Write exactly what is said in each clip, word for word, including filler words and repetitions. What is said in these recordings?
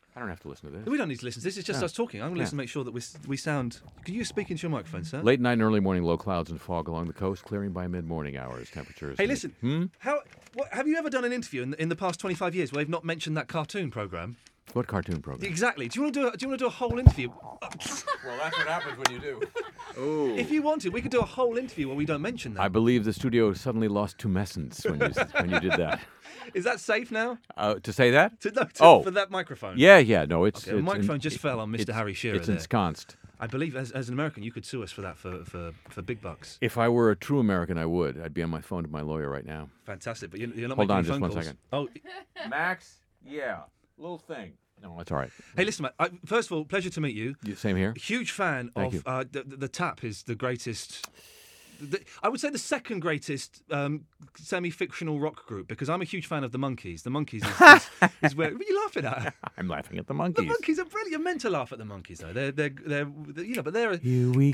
I don't have to listen to this. We don't need to listen. This is just No. us talking. I'm going to Yeah. listen to make sure that we we sound. Can you speak into your microphone, sir? Late night and early morning, low clouds and fog along the coast, clearing by mid-morning hours. Temperatures. Hey, listen. Hmm? How? What, have you ever done an interview in, in the past twenty-five years where they've not mentioned that cartoon program? What cartoon program? Exactly. Do you want to do? A, do you want to do a whole interview? Well, that's what happens when you do. Oh. If you wanted, we could do a whole interview where we don't mention that. I believe the studio suddenly lost tumescence when you when you did that. Is that safe now? Uh, to say that? To, no, to, Oh. for that microphone. Yeah, yeah. No, it's. Okay, the it's microphone in- just fell on Mister it's- Harry Shearer It's there. ensconced. I believe, as, as an American, you could sue us for that for, for, for big bucks. If I were a true American, I would. I'd be on my phone to my lawyer right now. Fantastic, but you're, you're not Hold making on any just phone one calls. second. Oh, Max? Yeah. Little thing. No, that's all right. hey, listen, mate. I, first of all, pleasure to meet you. You- Same here. Huge fan Thank of uh, the, the, the Tap is the greatest. The, I would say the second greatest um, semi-fictional rock group because I'm a huge fan of the Monkees. The Monkees is, is, is where. What are you laughing at? I'm laughing at the The monkeys. Monkees are brilliant. You're meant to laugh at the Monkees, though. They're, they're, they're, they're you know, but they're. Here we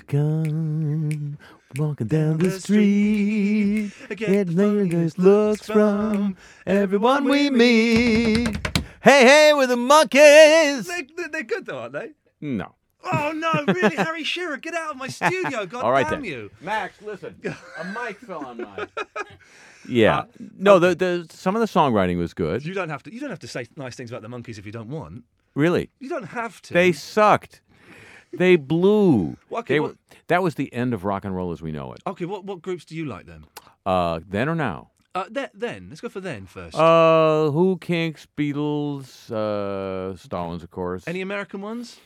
come, walking down the the street, Get getting the looks funniest looks from everyone we meet. Hey, hey, we're the monkeys. They're, they're, they're good, though, aren't they? No. Oh no, really, Harry Shearer, get out of my studio! God All right damn then. you! Max, listen. A mic fell on mine. Yeah. no, the, the some of the songwriting was good. You don't have to. You don't have to say nice things about the Monkees if you don't want. Really. You don't have to. They sucked. They blew. Well, okay, They what- were, that was the end of rock and roll as we know it. Okay, what what groups do you like then? Uh, then or now? Uh, th- then let's go for then first. Uh, Who, Kinks, Beatles, uh, Stones, of course. Any American ones?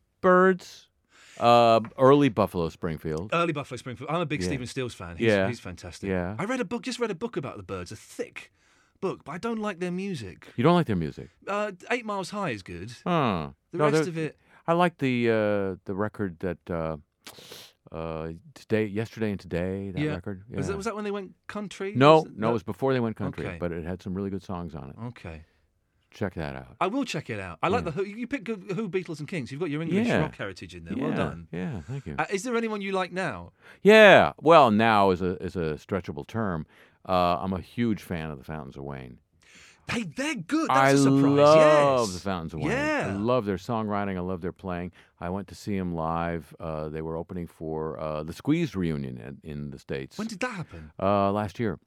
Birds. Uh, early Buffalo Springfield. Early Buffalo Springfield. I'm a big Yeah. Stephen Stills fan. He's, Yeah. he's fantastic. Yeah. I read a book. Just read a book about the Birds. A thick book, but I don't like their music. You don't like their music? Uh, Eight Miles High is good. Huh. The No, rest they're- of it. I like the uh, the record that uh, uh, today, yesterday, and today. That Yeah. record. Yeah. Was that was that when they went country? no, Was it- no, it was before they went country, Okay. but it had some really good songs on it. Okay. Check that out. I will check it out. I like Yeah. the Who. You pick good Who, Beatles, and Kings. You've got your English Yeah. rock heritage in there. yeah, Well done. Yeah, thank you. Uh, is there anyone you like now? yeah, well, now is a is a stretchable term. Uh, I'm a huge fan of the Fountains of Wayne. Hey, they're good. I That's a surprise. love yes. the Fountains of Wayne. I Yeah. love their songwriting. I love their playing. I went to see them live. Uh, they were opening for uh, the Squeeze reunion in, in the States When did that happen? uh, last year.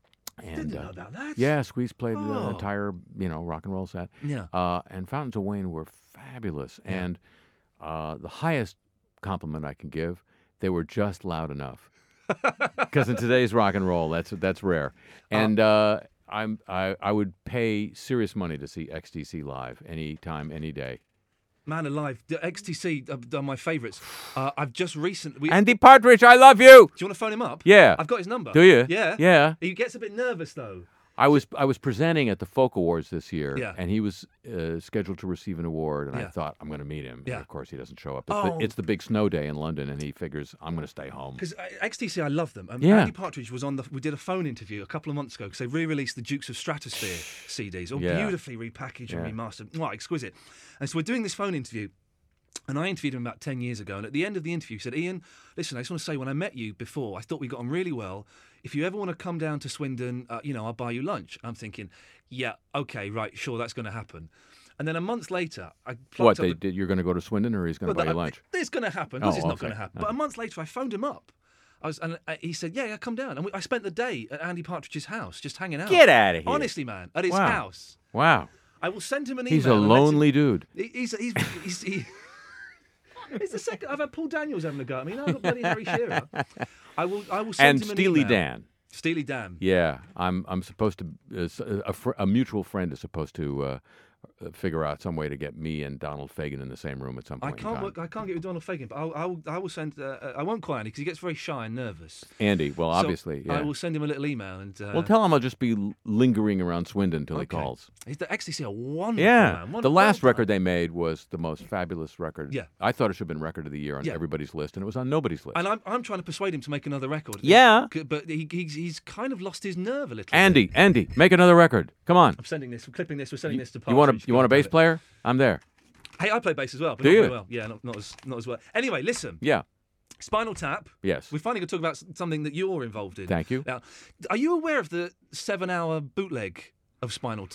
And Didn't uh, know about that. yeah, Squeeze played Oh. the entire you know rock and roll set. Yeah. Uh, and Fountains of Wayne were fabulous. Yeah. And uh, the highest compliment I can give, they were just loud enough. Because in today's rock and roll, that's that's rare. And uh, I'm I, I would pay serious money to see X T C live anytime, any day. Man alive. The X T C are, are my favourites. Uh, I've just recently. Andy Partridge, I love you. Do you want to phone him up? Yeah. I've got his number. Do you? Yeah. Yeah. He gets a bit nervous though. I was I was presenting at the Folk Awards this year, Yeah. and he was uh, scheduled to receive an award, and I Yeah. thought I'm going to meet him. Yeah. And of course, he doesn't show up. It's, Oh. the, it's the big snow day in London, and he figures I'm going to stay home. Because X T C, I love them. Um, Yeah. Andy Partridge was on the. We did a phone interview a couple of months ago because they re-released the Dukes of Stratosphere C Ds, all Yeah. beautifully repackaged and Yeah. remastered. Wow, exquisite. And so we're doing this phone interview. And I interviewed him about ten years ago. And at the end of the interview, he said, Ian, listen, I just want to say, when I met you before, I thought we got on really well. If you ever want to come down to Swindon, uh, you know, I'll buy you lunch. I'm thinking, yeah, okay, right, sure, that's going to happen. And then a month later, I plucked What, up they a- did? You're going to go to Swindon, or he's going to Well, buy you that- lunch? It's going to happen. Oh, This is not okay. going to happen. Okay. But a month later, I phoned him up. I was, and uh, he said, "Yeah, yeah, come down." And we, I spent the day at Andy Partridge's house, just hanging out. Get outta here. Honestly, man, at his Wow. house. Wow, I will send him an email. he's a and let him- lonely dude. He, he's he's he's. He, it's the second. I've had Paul Daniels having a go at me. Now I've got bloody Harry Shearer. I will. I will send And him an Steely email. Dan. Steely Dan. Yeah, I'm I'm supposed to uh, s- a, fr- a mutual friend is supposed to uh, uh, figure out some way to get me and Donald Fagen in the same room at some I point in can't time. work. I can't get with Donald Fagen, but I'll, I will. I will send. Uh, uh, I won't call Andy because he gets very shy and nervous. Andy, well, So obviously, yeah. I will send him a little email and. Uh, well, tell him I'll just be l- lingering around Swindon till he Okay. calls. He's the X T C are wonderful. Yeah, man. the Wonderful. last Well record done. they made was the most fabulous record. Yeah. I thought it should have been record of the year on Yeah. everybody's list, and it was on nobody's list. And I'm, I'm trying to persuade him to make another record. Yeah. C- But he, he's, he's kind of lost his nerve a little Andy, bit. Andy, make another record. Come on. I'm sending this, we're clipping this, we're sending this to You want a Partridge. you want a bass Got it. player? I'm there. Hey, I play bass as well, but Do not you? very well. Yeah, not, not, as, not as well. Anyway, listen. Yeah. Spinal Tap. Yes. We're finally going to talk about s- something that you're involved in. Thank you. Now, are you aware of the seven-hour bootleg of Spinal Tap?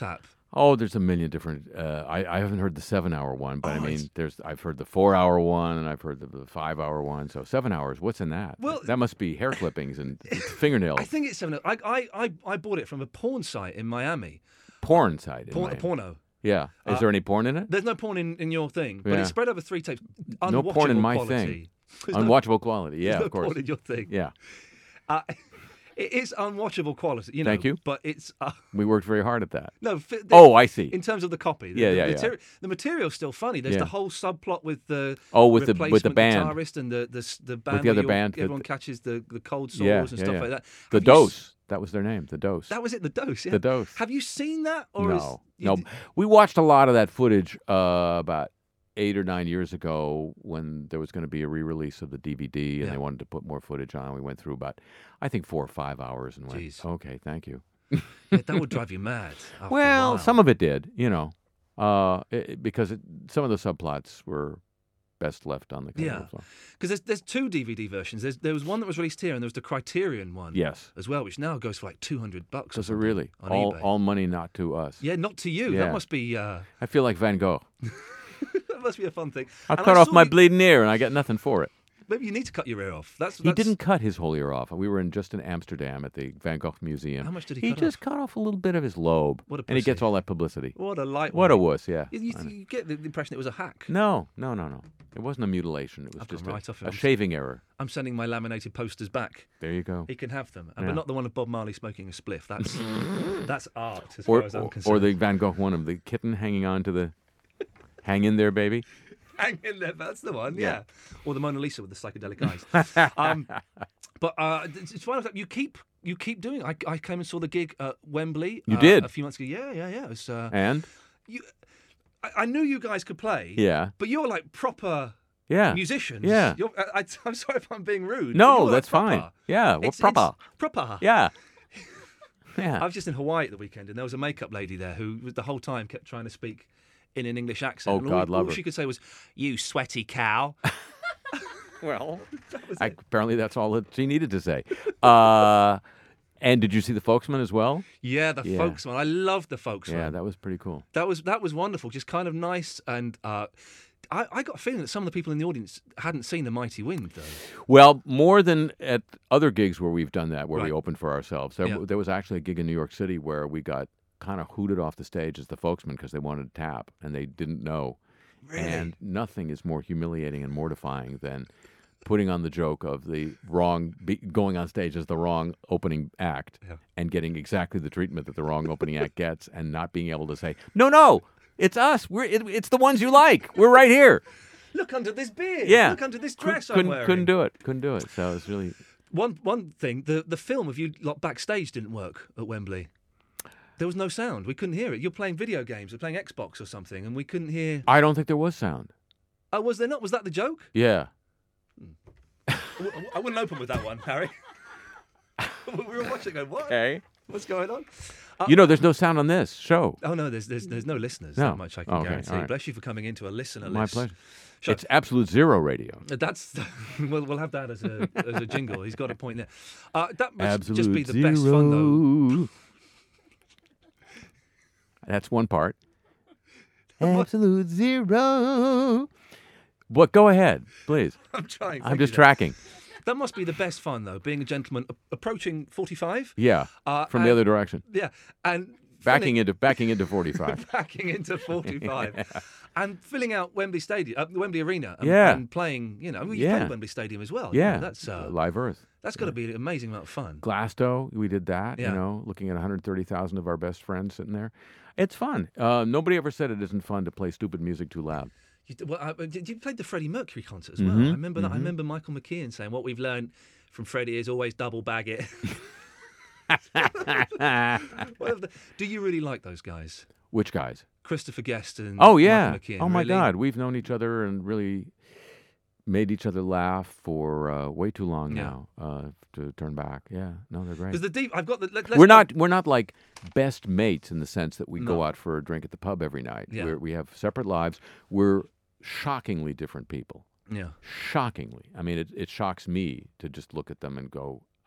Oh, there's a million different. Uh, I I haven't heard the seven-hour one, but I Oh, mean, it's- there's I've heard the four-hour one, and I've heard the, the five-hour one. So seven hours. What's in that? Well- that must be hair clippings and fingernails. I think it's seven. I, I I I bought it from a porn site in Miami. porn site. in Porn, Miami. porno. Yeah. Is Uh, there any porn in it? There's no porn in, in your thing, but Yeah. it's spread over three tapes. No porn in Unwatchable my quality. thing. There's no- Unwatchable quality. Yeah, there's no of course. porn in your thing. Yeah. Uh, it is unwatchable quality. You know, Thank you. But it's uh, We worked very hard at that. no. fi- the- Oh, I see. In terms of the copy, the, Yeah, the, yeah, yeah. materi- the material's still funny. There's Yeah. the whole subplot with the Oh, with the with the replacement band, guitarist and the the, s- the band. the where other you're- band, the- everyone catches the, the cold sores Yeah, and yeah, stuff yeah. like that. the Have you s- Dose. That was their name. The Dose. That was it. The dose. Yeah. The Dose. Have you seen that? Or is, No, you no. d- We watched a lot of that footage uh, about eight or nine years ago when there was going to be a re-release of the D V D, and Yeah. they wanted to put more footage on. We went through about, I think, four or five hours, and went, Jeez. "Okay, thank you." Yeah, that would drive you mad. after a Well, while. some of it did, you know, uh, it, it- because it, some of the subplots were best left on the cover. Yeah. so. Because there's there's two D V D versions. There's there was one that was released here, and there was the Criterion one. Yes. As well, which now goes for like two hundred bucks. or Does it something really? on All, eBay. all money not to us. Yeah, not to you. Yeah. That must be uh, I feel like Van Gogh. that must be a fun thing. I And cut off saw my you- bleeding ear, and I get nothing for it. Maybe you need to cut your ear off. That's, He that's didn't cut his whole ear off. We were in just in Amsterdam at the Van Gogh Museum. How much did he He cut just cut off a little bit of his lobe. What a and he gets pussy. all that publicity. What a light. What a wuss, yeah. You, you, you get the impression it was a hack. No, no, no, no. It wasn't a mutilation. It was I've just gone a, right off it. a shaving error. I'm sending my laminated posters back. There you go. He can have them, Yeah. but not the one of Bob Marley smoking a spliff. That's that's art, as far Or, as I'm or, concerned. or the Van Gogh one of the kitten hanging on to the... Hang in there, baby. Hang in there, that's the one. Yeah. Yeah. Or the Mona Lisa with the psychedelic eyes. um, but uh, it's it's fine. You keep you keep doing. It. I I came and saw the gig at Wembley. You uh, did? a few months ago. Yeah, yeah, yeah. It was. Uh, And? you, I, I knew you guys could play. Yeah. But you're like proper Yeah. musicians. Yeah. You're, I, I, I'm sorry if I'm being rude. but No, you're like that's proper. fine. Yeah, well, It's- proper. it's proper. Yeah. I Yeah. was just in Hawaii at the weekend, and there was a makeup lady there who, was the whole time, kept trying to speak in an English accent. Oh, and God all, love all her. she could say was, "You sweaty cow." Well, That was I, it. apparently that's all that she needed to say. Uh, and did you see the Folksman as well? Yeah, the Yeah. folksman. I loved the folksman. Yeah, that was pretty cool. That was that was wonderful. Just kind of nice, and uh, I, I got a feeling that some of the people in the audience hadn't seen the Mighty Wind, though. Well, more than at other gigs where we've done that, where we Right. opened for ourselves. There, Yeah. there was actually a gig in New York City where we got kind of hooted off the stage as the Folksmen because they wanted to tap and they didn't know. Really? And nothing is more humiliating and mortifying than putting on the joke of the wrong, be, going on stage as the wrong opening act Yeah. and getting exactly the treatment that the wrong opening act gets and not being able to say, no, no, it's us. We're it, it's the ones you like. We're right here. Look under this beard. Yeah. Look under this Couldn't- dress I'm couldn't, wearing. couldn't do it. Couldn't do it. So it's really. One one thing, the the film of you lot backstage didn't work at Wembley. There was no sound. We couldn't hear it. You're playing video games, or playing Xbox or something, and we couldn't hear. I don't think there was sound. Oh, was there not? Was that the joke? Yeah. I w- I wouldn't open with that one, Harry. We were watching, going, what? Okay. What's going on? You know, there's no sound on this show. Oh no, there's there's there's no listeners. No. That much I can Okay, guarantee. all right. Bless you for coming into a listener My list. pleasure. Shut- It's Absolute Zero Radio. That's we'll we'll have that as a as a jingle. He's got a point there. Uh, that must Absolute just be the Zero. best fun though. That's one part. Absolute Zero. What? Go ahead, please. I'm trying. I'm thank just you, Dave. tracking. That must be the best fun though, being a gentleman a- approaching forty-five. Yeah. Uh, From the and- other direction. Yeah, and Backing filling- into backing into forty-five. backing into forty-five, and filling out Wembley Stadium, uh, Wembley Arena, and, Yeah. and playing. You know, you Yeah. played Wembley Stadium as well. you Yeah. know, that's uh, Live Earth. that's got to be an amazing amount of fun. Glasgow, we did that, Yeah. you know, looking at one hundred thirty thousand of our best friends sitting there. It's fun. Uh, nobody ever said it isn't fun to play stupid music too loud. You, d- well, uh, did you played the Freddie Mercury concert as well? Mhm, I remember that. I remember Michael McKean saying, "What we've learned from Freddie is always double bag it." What have the- do you really like those guys, Which guys? Christopher Guest and Oh, yeah. Michael McKean? Oh, my really? God. We've known each other and really made each other laugh for uh, way too long Yeah. now uh, to turn back. Yeah. No, they're great. Because the deep, I've got the. Let, let's We're go- not we're not like best mates in the sense that we No. go out for a drink at the pub every night. Yeah. We're, we have separate lives. We're shockingly different people. Yeah. Shockingly. I mean, it, it shocks me to just look at them and go, I'm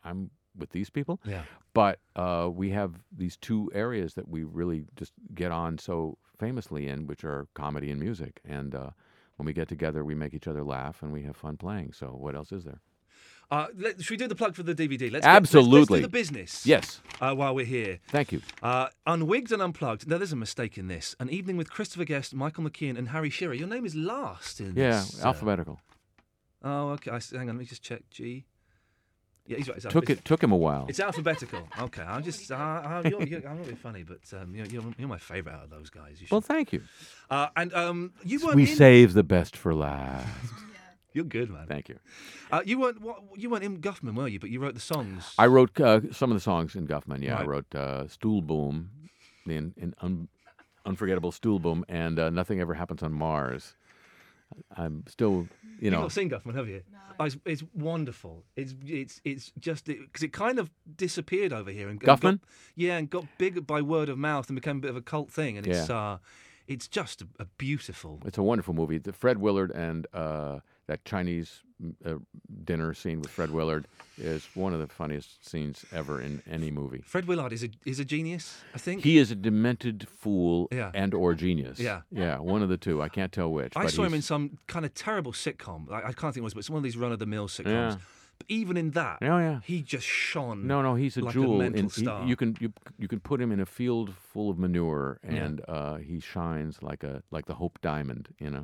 with these people. Yeah. But uh, we have these two areas that we really just get on so famously in, which are comedy and music. And uh, when we get together, we make each other laugh and we have fun playing. So what else is there? Uh, let, should we do the plug for the D V D? Let's Absolutely. Get, let's, let's do the business. Yes. Uh, while we're here. Thank you. Uh, Unwigged and Unplugged. Now, there's a mistake in this. An evening with Christopher Guest, Michael McKean, and Harry Shearer. Your name is last in Yeah, this. uh, alphabetical. Oh, okay. I, s- hang on, let me just check. G. Yeah, he's right. It's, Took it's, it took him a while. It's alphabetical. Okay, I'm just. Uh, uh, you're, you're, I'm not being funny, but um, you're, you're, you're my favourite out of those guys. You should. Well, thank you. uh, and um, you weren't. We in, save the best for last. You're good, man. Thank you. Uh, you weren't. What, you weren't in Guffman, were you? But you wrote the songs. I wrote uh, some of the songs in Guffman. Yeah, I Right. wrote uh, Stool Boom, in, in un, Unforgettable Stool Boom, and uh, Nothing Ever Happens on Mars. I'm still, you You've know. not seen Guffman, have you? No. Oh, it's, it's wonderful. It's it's it's just because it kind of disappeared over here. And, and Guffman? got, yeah, and got big by word of mouth and became a bit of a cult thing. And it's uh, it's just a, a beautiful. It's a wonderful movie. The Fred Willard and uh, that Chinese uh, dinner scene with Fred Willard is one of the funniest scenes ever in any movie. Fred Willard is a is a genius, I think. He is a demented fool Yeah. and or genius. Yeah. Yeah, one of the two. I can't tell which. I but saw him he's- in some kind of terrible sitcom. I, I can't think it was, but it's one of these run of the mill sitcoms. Yeah. But even in that, Oh, yeah. he just shone. No, no, he's a like jewel. a mental in- he- star. you can you you can put him in a field full of manure, and uh, he shines like a like the Hope Diamond. You know,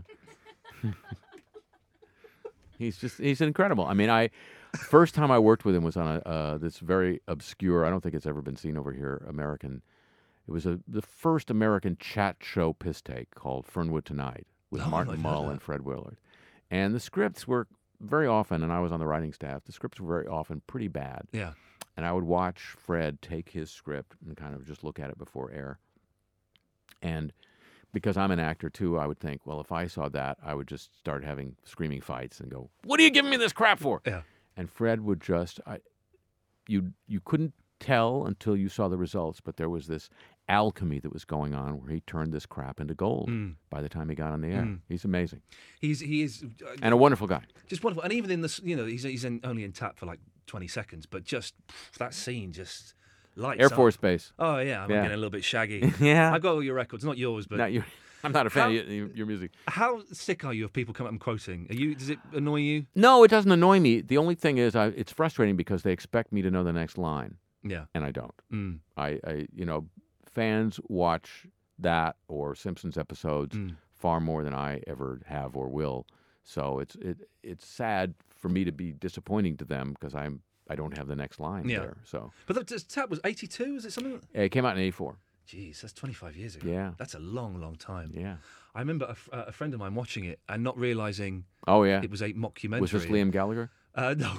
he's just he's incredible. I mean, I first time I worked with him was on a uh, this very obscure. I don't think it's ever been seen over here. American. It was a the first American chat show piss take called Fernwood Tonight with Oh, Martin I've heard Mull that. and Fred Willard, and the scripts were very often, and I was on the writing staff. The scripts were very often pretty bad. Yeah. And I would watch Fred take his script and kind of just look at it before air. And because I'm an actor too, I would think, well, if I saw that, I would just start having screaming fights and go, "What are you giving me this crap for?" Yeah. And Fred would just, I, you you couldn't tell until you saw the results, but there was this alchemy that was going on where he turned this crap into gold Mm. by the time he got on the air. Mm. He's amazing He's he is uh, and a wonderful guy. just wonderful. And even in this, you know, he's he's in, only in tap for like twenty seconds, but just pff, that scene just lights Air up. Force Base. Oh yeah, I'm Yeah. getting a little bit shaggy. Yeah. I've got all your records, not yours, but Not you. I'm not a fan How- of your, your music. how sick are you of people coming up and quoting? Are you? Does it annoy you? No, it doesn't annoy me. The only thing is, I, it's frustrating because they expect me to know the next line, Yeah. and I don't. Mm. I, I you know, fans watch that or Simpsons episodes Mm. far more than I ever have or will. So it's it it's sad for me to be disappointing to them because I'm I don't have the next line Yeah. there. So But that that tap was eighty-two. Is it something? it came out in eighty-four. Jeez, that's twenty-five years ago. Yeah. That's a long, long time. Yeah. I remember a, f- uh, a friend of mine watching it and not realizing Oh yeah. it was a mockumentary. Was this Liam Gallagher? Uh, no.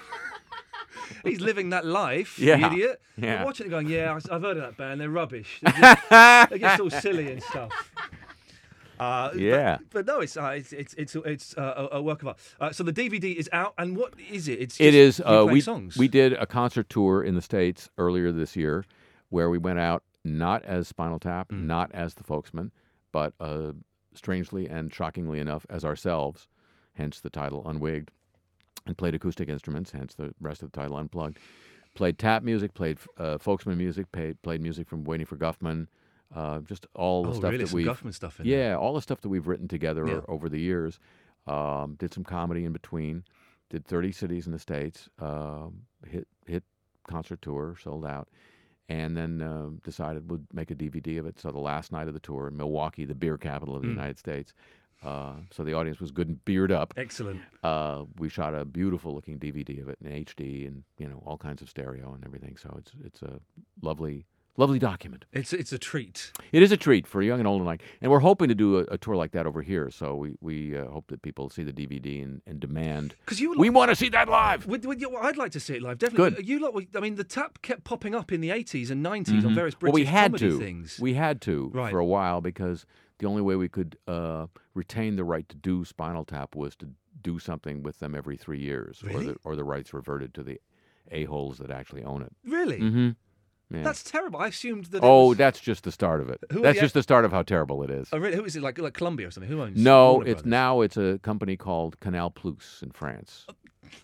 He's living that life, Yeah. the idiot. Yeah. But watching it going, yeah, I- I've heard of that band. They're rubbish. They're just, they're just all silly and stuff. Uh, but- Yeah. But, no, it's uh, it's it's it's, it's uh, a, a work of art. Uh, so the D V D is out, and what is it? It's It just is. you Uh, play we songs. we did a concert tour in the States earlier this year, where we went out not as Spinal Tap, Mm. not as the Folksmen, but uh, strangely and shockingly enough, as ourselves. Hence the title Unwigged, and played acoustic instruments. Hence the rest of the title Unplugged. Played tap music, played uh, Folksman music, played played music from Waiting for Guffman. Uh, just all the oh, stuff really? that Some we Guffman stuff in there. yeah, all the stuff that we've written together Yeah. over the years. Um, did some comedy in between. Did thirty cities in the States. Um, hit hit concert tour, sold out, and then um decided we'd make a D V D of it. So the last night of the tour in Milwaukee, the beer capital of the Mm. United States. Uh, so the audience was good and beered up. Excellent. Uh, we shot a beautiful looking D V D of it in H D and you know all kinds of stereo and everything. So it's it's a lovely lovely document. It's it's a treat. It is a treat for young and old alike, and we're hoping to do a, a tour like that over here. So we we uh, hope that people see the D V D and, and demand. Because you, We want to see that live. With, with your, I'd like to see it live. Definitely. Good. You lot, were- I mean, the tap kept popping up in the eighties and nineties on various British well, we had comedy to. things. We had to Right. for a while because the only way we could uh, retain the right to do Spinal Tap was to do something with them every three years, or Really? the or the rights reverted to the a holes that actually own it. Really? Mm-hmm. Yeah. That's terrible. I assumed that. It oh, was, that's just the start of it. Who are That's the- just the start of how terrible it is. Oh, really? Who is it? Like like Columbia or something? Who owns? No, Warner it's Brothers? now it's a company called Canal Plus in France.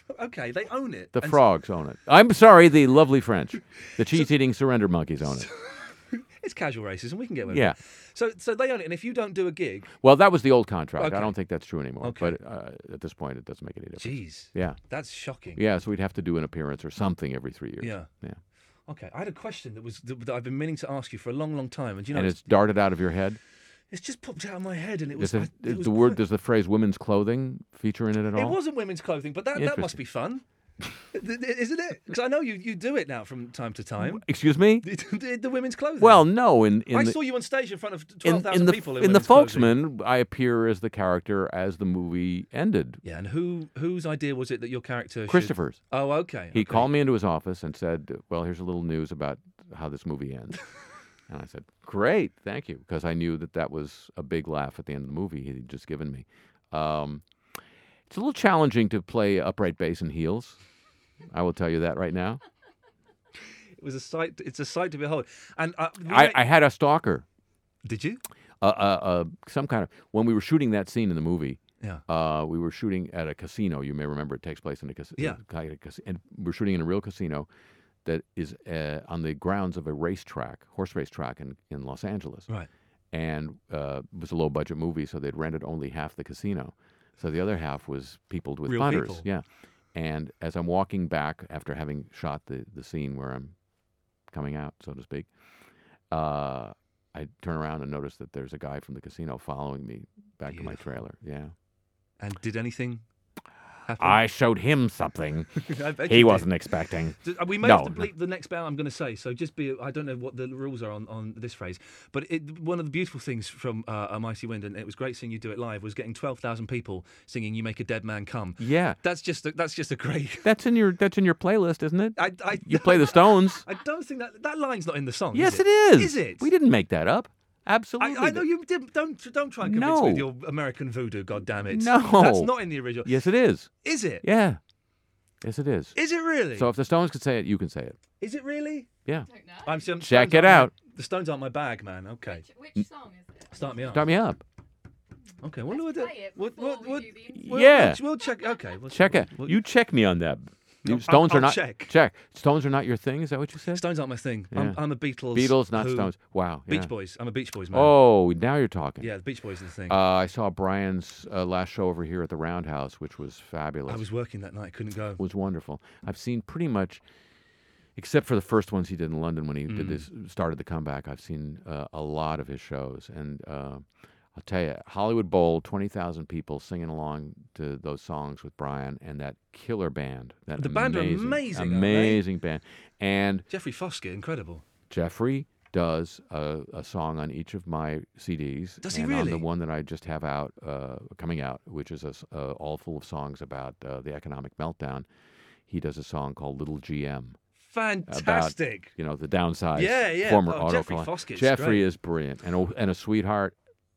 Okay, they own it. The And frogs own it. I'm sorry, the lovely French. The cheese-eating surrender monkeys own it. It's casual racism. We can get away Yeah. with it. So, so they own it. And if you don't do a gig, Well, that was the old contract. Okay. I don't think that's true anymore. Okay. But uh, at this point, it doesn't make any difference. geez, Yeah. that's shocking. Yeah, so we'd have to do an appearance or something every three years. Yeah. Yeah. Okay, I had a question that was that I've been meaning to ask you for a long, long time, and you know, And it's, it's darted out of your head? it's just popped out of my head, and it was. Does, it, I- it was the word, quite- does the phrase women's clothing feature in it at It all? wasn't women's clothing, but that, that must be fun, isn't it? Because I know you, you do it now from time to time. Excuse me? the, the women's clothing. Well, no. In, in I the, saw you on stage in front of in, twelve in thousand the, people in, in the women's clothing. Folksman, I appear as the character as the movie ended. Yeah, and who whose idea was it that your character? should- Christopher's. Oh, okay. He okay. called me into his office and said, well, here's a little news about how this movie ends. And I said, great, thank you, because I knew that that was a big laugh at the end of the movie he'd just given me. Um, it's a little challenging to play upright bass in heels. I will tell you that right now. It was a sight. It's a sight to behold. And uh, we I, met- I had a stalker. did you? Uh, uh, uh, some kind of when we were shooting that scene in the movie. Yeah. Uh, we were shooting at a casino. You may remember it takes place in a casino. Yeah. And we're shooting in a real casino that is uh, on the grounds of a racetrack, horse race track in, in Los Angeles. Right. And uh, it was a low budget movie, so they'd rented only half the casino. So the other half was peopled with Real punters. people. Yeah. And as I'm walking back after having shot the, the scene where I'm coming out, so to speak, uh, I turn around and notice that there's a guy from the casino following me back to my Beautiful. trailer. Yeah. And did anything happen? I showed him something I bet he you did. wasn't expecting. D- We may No, have to bleep the next bit I'm going to say, so just be. I don't know what the rules are on, on this phrase, but it, one of the beautiful things from uh, A Mighty Wind, and it was great seeing you do it live, was getting twelve thousand people singing "You Make a Dead Man Come." Yeah. That's just a, that's just a great. That's in your that's in your playlist, isn't it? I, I, You play the Stones. I don't think that that line's not in the song. Yes, is it it is. Is it? We didn't make that up. I, Absolutely. I know you did. Don't don't try and convince me with No. your American voodoo. God damn it! No. that's not in the original. Yes, it is. Is it? Yeah. Yes, it is. Is it really? So if the Stones could say it, you can say it. is it really? Yeah. Don't know. I'm, see, I'm- Check Stones it aren't my- out. the Stones aren't my bag, man. Okay, Which, which song is it? start me up. Start me up. Okay, what do we Let's do? play it What, before what, we what, do the interview. we'll, Yeah. We'll, we'll check. Okay. We'll, Check it. we'll- You check me on that. You- I'll- Stones I'll are not check. check. Stones are not your thing. Is that what you said? Stones aren't my thing. I'm, Yeah. I'm a Beatles. Beatles, not Who- Stones. Wow. Beach yeah. Boys. I'm a Beach Boys man. Oh, now you're talking. Yeah, the Beach Boys are the thing. Uh, I saw Brian's uh, last show over here at the Roundhouse, which was fabulous. I was working that night. Couldn't go. It was wonderful. I've seen pretty much, except for the first ones he did in London when he Mm. did this, started the comeback. I've seen uh, a lot of his shows, and uh, I'll tell you, Hollywood Bowl, twenty thousand people singing along to those songs with Brian and that killer band. That The band are amazing, amazing, aren't they? amazing band. And Jeffrey Foskett, incredible. Jeffrey does a, a song on each of my C Ds. Does he and on the really? one that I just have out, uh, coming out, which is a s uh, all full of songs about uh, the economic meltdown, he does a song called Little G M. Fantastic. You know, the downside. Yeah, yeah. Former Oh, auto Jeffrey cli- Foskett's Jeffrey great. is brilliant and a, and a sweetheart.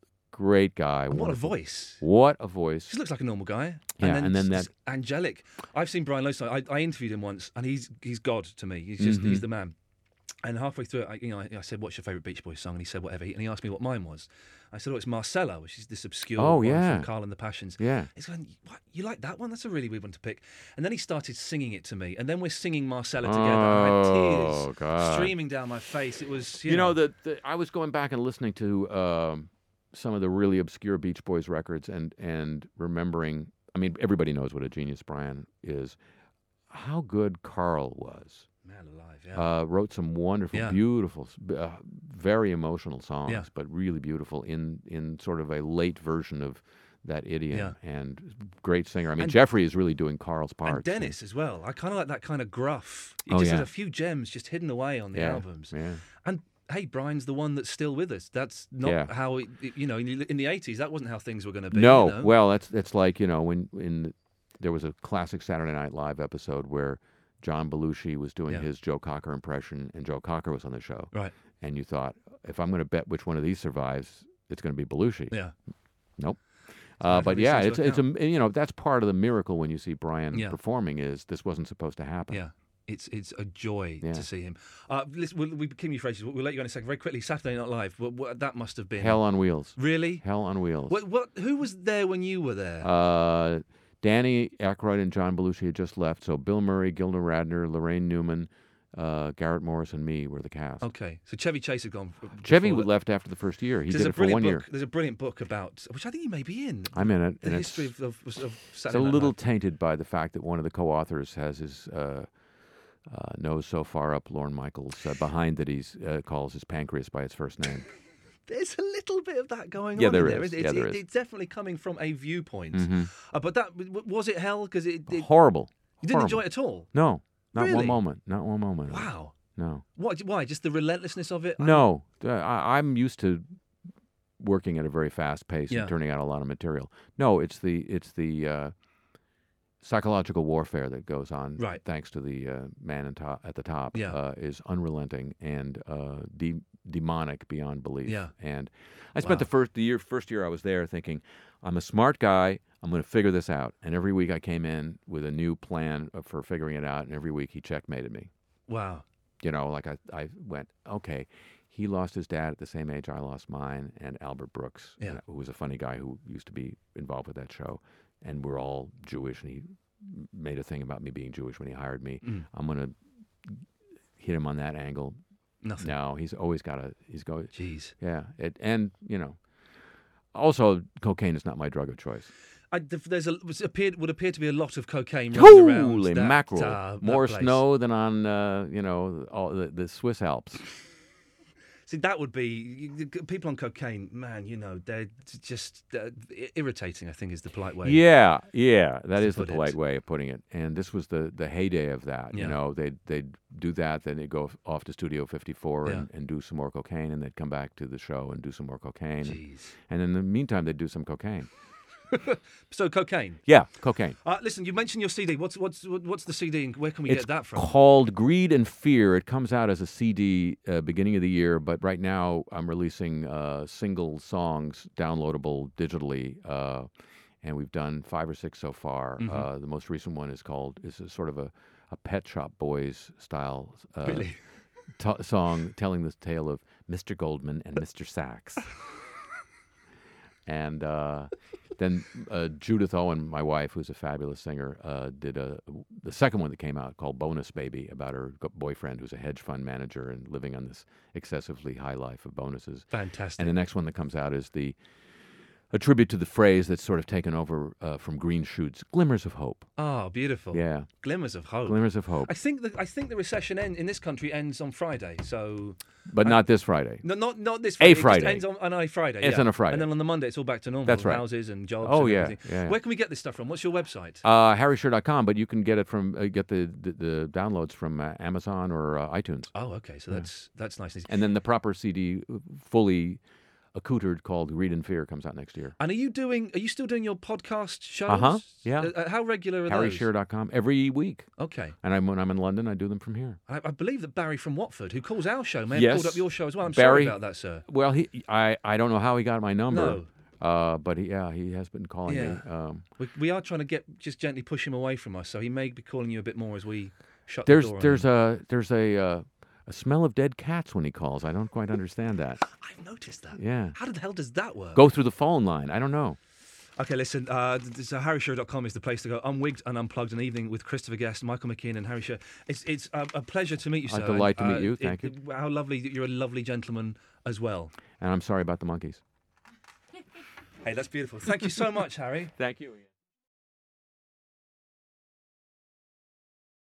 Great guy. And what a wonderful. voice. What a voice. He looks like a normal guy. Yeah, and then, and then s- that- s- angelic. I've seen Brian Lowe. I, I interviewed him once, and he's he's God to me. He's just Mm-hmm. he's the man. And halfway through it, I, you know, I, I said, "What's your favourite Beach Boys song?" And he said, "Whatever." And he asked me what mine was. I said, "Oh, it's Marcella, which is this obscure Oh, one yeah. from Carl and the Passions." Yeah. He's going, "What? You like that one? That's a really weird one to pick." And then he started singing it to me, and then we're singing Marcella together. and I had Oh, tears God. streaming down my face. It was, you, You know, know, the, the I was going back and listening to um, some of the really obscure Beach Boys records and and remembering. I mean, everybody knows what a genius Brian is. How good Carl was. man alive. Yeah. Uh, wrote some wonderful, Yeah. beautiful, s- uh, very emotional songs, Yeah. but really beautiful in in sort of a late version of that idiom. Yeah. And great singer. I mean, And- Jeffrey is really doing Carl's part. and Dennis as well. I kind of like that kind of gruff. He Oh, just yeah. has a few gems just hidden away on the Yeah, albums. yeah. And hey, Brian's the one that's still with us. That's not Yeah. how it, it- you know, in the- in the eighties, that wasn't how things were going to be. No, you know? well, that's that's like you know when in there was a classic Saturday Night Live episode where John Belushi was doing Yeah. his Joe Cocker impression, and Joe Cocker was on the show, Right. and you thought, if I'm going to bet which one of these survives, it's going to be Belushi. Yeah. Nope. how Uh, but these yeah, things it's work it's a you know that's part of the miracle when you see Brian Yeah. performing is this wasn't supposed to happen. Yeah. It's it's a joy Yeah. to see him. Uh, listen, we'll, we became you phrases. We'll, we'll let you go in a second. Very quickly, Saturday Night Live. What, what, that must have been Hell on Wheels. Really? Hell on Wheels. What, what? Who was there when you were there? Uh, Danny Aykroyd and John Belushi had just left, so Bill Murray, Gilda Radner, Lorraine Newman, uh, Garrett Morris, and me were the cast. Okay, so Chevy Chase had gone. f- Chevy before that. left after the first year. He There's did a it for one brilliant year. book. There's a brilliant book about which I think you may be in. I'm in it. The and history it's, of, of, of it's Saturday a Night little Live. tainted by the fact that one of the co-authors has his uh, uh, nose so far up Lorne Michaels' uh, behind that he uh, calls his pancreas by its first name. There's a little bit of that going Yeah, on there in there. is. It's, Yeah, it's, there it- is. it's definitely coming from a viewpoint. Mhm. Uh, but that w- was it hell because it, it Horrible. you didn't Horrible. enjoy it at all. No, not Really? one moment. Not one moment. of it. Wow. No. What? Why? Just the relentlessness of it? I- No, uh, I, I'm used to working at a very fast pace Yeah. and turning out a lot of material. No, it's the it's the uh, psychological warfare that goes on. Right. Thanks to the uh, man in top, at the top, Yeah. uh, is unrelenting and uh, de- demonic beyond belief. Yeah. And I spent Wow. the first the year first year I was there thinking, I'm a smart guy. I'm going to figure this out. And every week I came in with a new plan uh, for figuring it out. And every week he checkmated me. Wow. You know, like I, I went, okay, he lost his dad at the same age I lost mine, and Albert Brooks, Yeah. who was a funny guy who used to be involved with that show, and we're all Jewish, and he made a thing about me being Jewish when he hired me. Mm. I'm going to hit him on that angle. Nothing. No, he's always got a, he's going, Jeez. yeah, it, and, you know, also, cocaine is not my drug of choice. I, th- there's a was appeared would appear to be a lot of cocaine running around. Holy that, mackerel! uh, that More place. snow than on, uh, you know, all the, the Swiss Alps. See, that would be you- you- people on cocaine. Man, you know, they're just uh, i- irritating. I think is the polite way. Yeah, yeah, that to is the put it. polite way of putting it. And this was the, the heyday of that. Yeah. You know, they'd they'd do that, then they'd go f- off to Studio fifty-four and, Yeah. and do some more cocaine, and they'd come back to the show and do some more cocaine. Jeez. And in the meantime, they'd do some cocaine. So cocaine. Yeah, cocaine. Uh, listen, you mentioned your C D. What's what's what- what's the C D and where can we It's get that from? called Greed and Fear. It comes out as a C D uh, beginning of the year, but right now I'm releasing uh, single songs downloadable digitally, uh, and we've done five or six so far. Mhm. Uh, the most recent one is called is a sort of a, a Pet Shop Boys style uh, Really? t- song telling the tale of Mister Goldman and Mister Sachs. And uh, then uh, Judith Owen, my wife, who's a fabulous singer, uh, did a the second one that came out called Bonus Baby about her go- boyfriend who's a hedge fund manager and living on this excessively high life of bonuses. Fantastic. And the next one that comes out is the a tribute to the phrase that's sort of taken over uh, from Green Shoots, Glimmers of Hope. Oh, beautiful. Yeah, Glimmers of hope. Glimmers of Hope. I think the I think the recession end, in this country ends on Friday. So But not this Friday. no, not not this A Friday. It just Friday. ends on, on a Friday. It's yeah. on a Friday. And then on the Monday, it's all back to normal. That's right. Houses and jobs. Oh, and yeah, everything. yeah, yeah. Where can we get this stuff from? What's your website? Uh, harry shearer dot com, but you can get it from uh, get the, the, the downloads from uh, Amazon or uh, iTunes. Oh, okay. So that's that's nice. And then the proper C D, fully accoutered, called Greed and Fear, comes out next year. And are you doing? Are you still doing your podcast shows? Uh-huh, yeah. Uh, uh, how regular are harry those? shearer dot com every week. Okay. And I'm, when I'm in London, I do them from here. I, I believe that Barry from Watford, who calls our show, may have Yes. called up your show as well. I'm Barry- sorry about that, sir. Well, he I, I don't know how he got my number. No. Uh, but he, yeah, he has been calling Yeah. me. Um, We, we are trying to get just gently push him away from us, so he may be calling you a bit more as we shut there's the door. on there's him. a there's a uh, a smell of dead cats when he calls. I don't quite understand that. I've noticed that. Yeah. How the hell does that work? Go through the phone line. I don't know. Okay, listen, uh, th- so harry shearer dot com is the place to go. Unwigged and Unplugged, an evening with Christopher Guest, Michael McKean and Harry Shearer. It's it's a, a pleasure to meet you, A sir. delight to and, meet you. it- Thank it- you. How lovely that you're a lovely gentleman as well. And I'm sorry about the monkeys. Hey, that's beautiful. Thank you so much, Harry. Thank you, Ian.